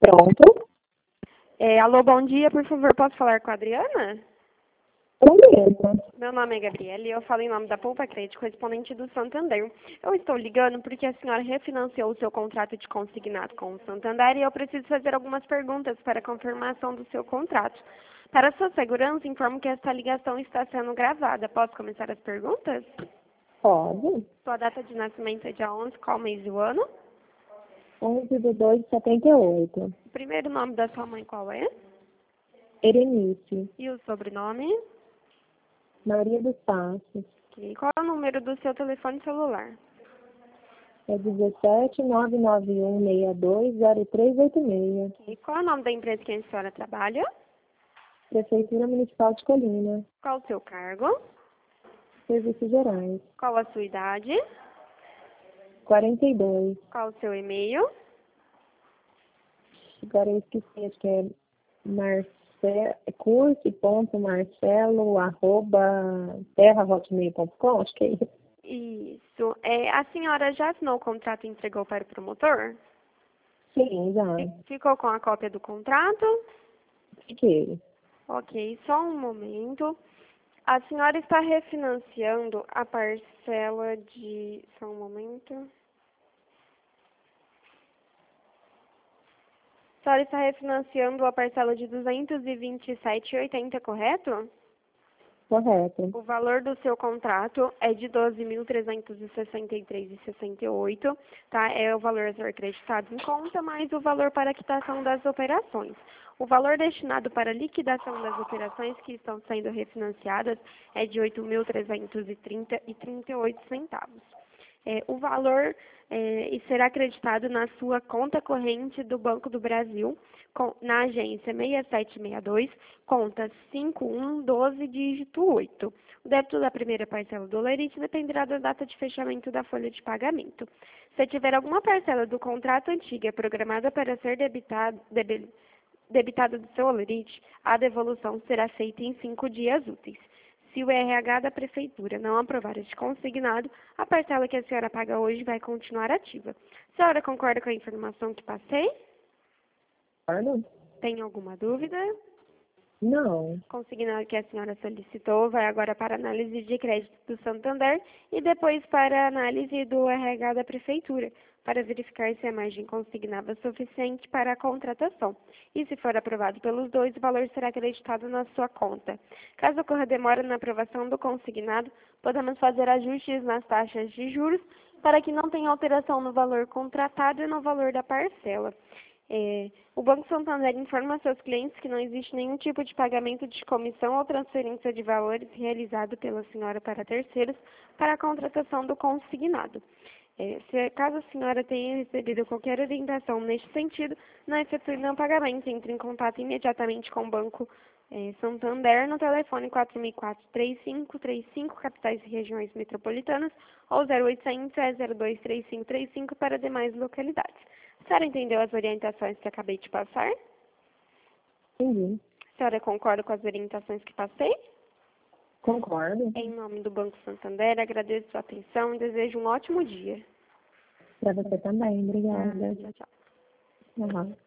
Pronto. Alô, bom dia, por favor, posso falar com a Adriana? Beleza. Meu nome é Gabriela e eu falo em nome da Poupa Crédito, correspondente do Santander. Eu estou ligando porque a senhora refinanciou o seu contrato de consignado com o Santander e eu preciso fazer algumas perguntas para a confirmação do seu contrato. Para sua segurança, informo que esta ligação está sendo gravada. Posso começar as perguntas? Pode. Sua data de nascimento é dia 11, qual mês e o ano? 11/2/78. O primeiro nome da sua mãe qual é? Erenice. E o sobrenome? Maria dos Passos. E qual é o número do seu telefone celular? É 17-99162-0386. E qual é o nome da empresa que a senhora trabalha? Prefeitura Municipal de Colina. Qual o seu cargo? Serviços Gerais. Qual a sua idade? 42. Qual o seu e-mail? Agora eu esqueci, acho que é curso.marcelo@terra.hotmail.com, acho que é isso. Isso. A senhora já assinou o contrato e entregou para o promotor? Sim, já. Ficou com a cópia do contrato? Fiquei. Ok, só um momento. A senhora está refinanciando a parcela de... Só um momento. A senhora está refinanciando a parcela de R$ 227,80, correto? Correto. O valor do seu contrato é de R$ 12.363,68, tá? É o valor a ser acreditado em conta, mais o valor para a quitação das operações. O valor destinado para a liquidação das operações que estão sendo refinanciadas é de R$ 8.330,38. O valor será acreditado na sua conta corrente do Banco do Brasil, na agência 6762, conta 5112, dígito 8. O débito da primeira parcela do lerite dependerá da data de fechamento da folha de pagamento. Se tiver alguma parcela do contrato antiga programada para ser debitada do seu lerite, a devolução será feita em 5 dias úteis. Se o RH da Prefeitura não aprovar este consignado, a parcela que a senhora paga hoje vai continuar ativa. A senhora concorda com a informação que passei? Concordo? Tem alguma dúvida? Não. O consignado que a senhora solicitou vai agora para análise de crédito do Santander e depois para análise do RH da Prefeitura, para verificar se a margem consignada é suficiente para a contratação. E se for aprovado pelos dois, o valor será acreditado na sua conta. Caso ocorra demora na aprovação do consignado, podemos fazer ajustes nas taxas de juros para que não tenha alteração no valor contratado e no valor da parcela. O Banco Santander informa a seus clientes que não existe nenhum tipo de pagamento de comissão ou transferência de valores realizado pela senhora para terceiros para a contratação do consignado. Caso a senhora tenha recebido qualquer orientação neste sentido, não efetue nenhum pagamento. Entre em contato imediatamente com o Banco Santander no telefone 4004-3535, capitais e regiões metropolitanas, ou 0800 023535 para demais localidades. A senhora entendeu as orientações que acabei de passar? Entendi. A senhora concorda com as orientações que passei? Concordo. Em nome do Banco Santander, agradeço sua atenção e desejo um ótimo dia. Para você também. Obrigada. Tchau, tchau. Uhum.